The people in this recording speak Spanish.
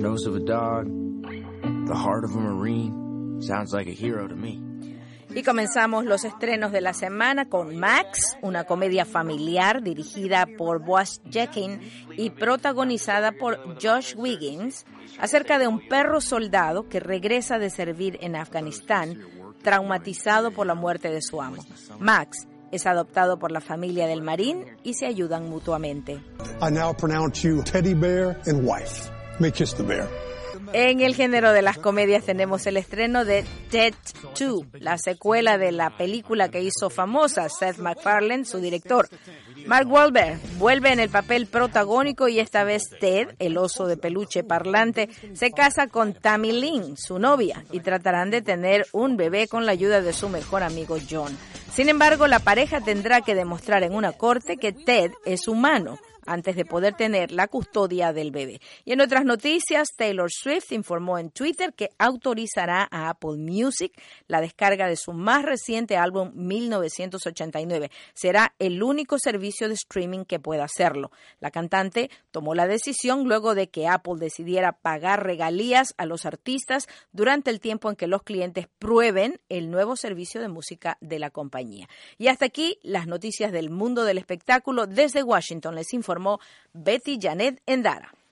Nose of a dog, the heart of a Marine. Sounds like a hero to me. Y comenzamos los estrenos de la semana con Max, una comedia familiar dirigida por Boaz Jekin y protagonizada por Josh Wiggins, acerca de un perro soldado que regresa de servir en Afganistán, traumatizado por la muerte de su amo. Max es adoptado por la familia del marín y se ayudan mutuamente. I now pronounce you teddy bear and wife. May kiss the bear. En el género de las comedias tenemos el estreno de Ted 2, la secuela de la película que hizo famosa Seth MacFarlane, su director. Mark Wahlberg vuelve en el papel protagónico y esta vez Ted, el oso de peluche parlante, se casa con Tammy Lynn, su novia, y tratarán de tener un bebé con la ayuda de su mejor amigo John. Sin embargo, la pareja tendrá que demostrar en una corte que Ted es humano antes de poder tener la custodia del bebé. Y en otras noticias, Taylor Swift informó en Twitter que autorizará a Apple Music la descarga de su más reciente álbum 1989. Será el único servicio de streaming que pueda hacerlo. La cantante tomó la decisión luego de que Apple decidiera pagar regalías a los artistas durante el tiempo en que los clientes prueben el nuevo servicio de música de la compañía. Y hasta aquí las noticias del mundo del espectáculo. Desde Washington les informó Betty Janet Endara.